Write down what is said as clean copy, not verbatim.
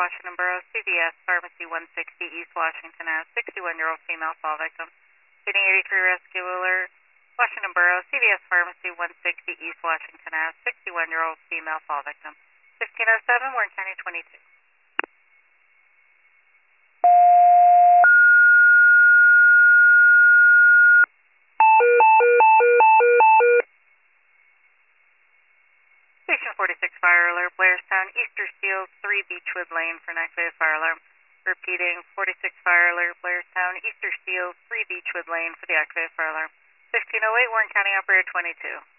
Washington Borough, CVS Pharmacy 160 East Washington Ave, 61-year-old female fall victim. Speeding 83 Rescue Alert, Washington Borough, CVS Pharmacy 160 East Washington Ave, 61-year-old female fall victim. 1507, Warren County 22. 46 fire alert, Blairstown, Easter Fields, 3 Beechwood Lane for an activated fire alarm. Repeating, 46 fire alert, Blairstown, Easter Fields, 3 Beechwood Lane for the activated fire alarm. 1508, Warren County Operator 22.